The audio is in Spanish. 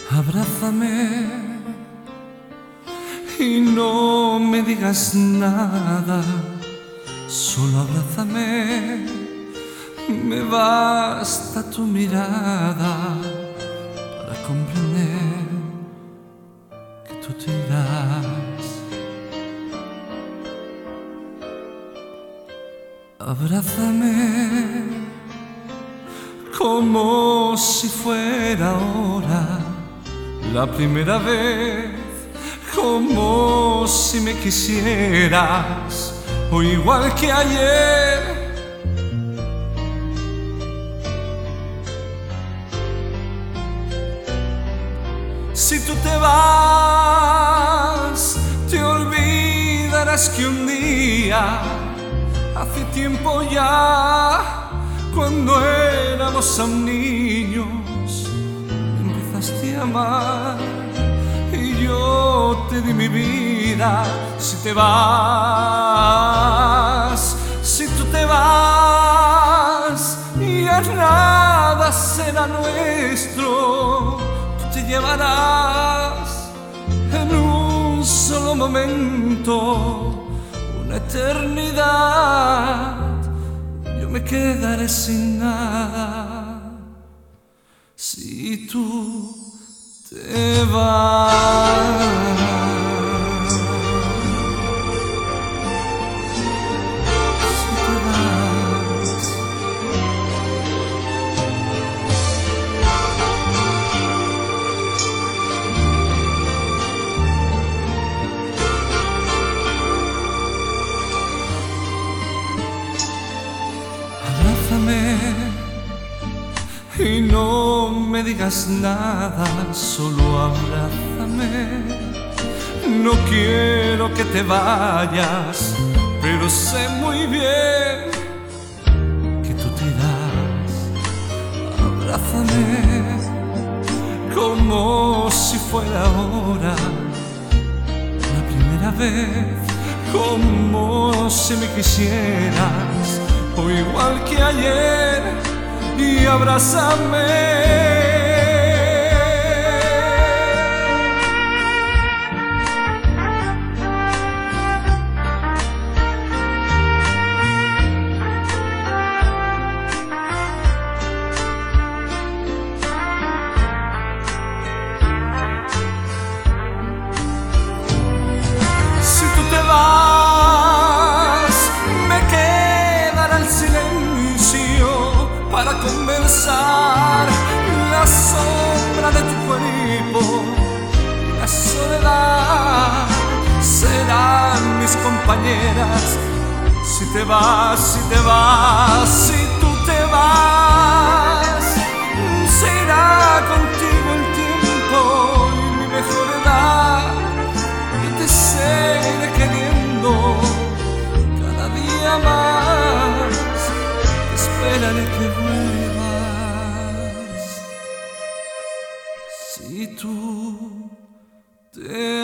Abrázame y no me digas nada, solo abrázame, me basta tu mirada para comprender que tú te irás. Abrázame como si fuera ahora la primera vez, como si me quisieras, o igual que ayer. Si tú te vas, te olvidarás que un día, hace tiempo ya, cuando éramos aún niños, me empezaste a amar y yo te di mi vida. Si te vas, si tú te vas, ya nada será nuestro. Tú te llevarás en un solo momento una eternidad. Yo me quedaré sin nada si tú te vas. Si te vas. Abrázame y no me digas nada, solo abrázame. No quiero que te vayas, pero sé muy bien que tú te irás. Abrázame como si fuera ahora la primera vez, como si me quisieras, o igual que ayer, y abrázame. Si tú te vas, me quedará el silencio para conversar, la sombra de tu cuerpo y la soledad serán mis compañeras. Si te vas, si te vas, si tú te vas, será contigo el tiempo y mi mejor edad. Yo te seguiré queriendo cada día más, esperaré que vuelvas si tú te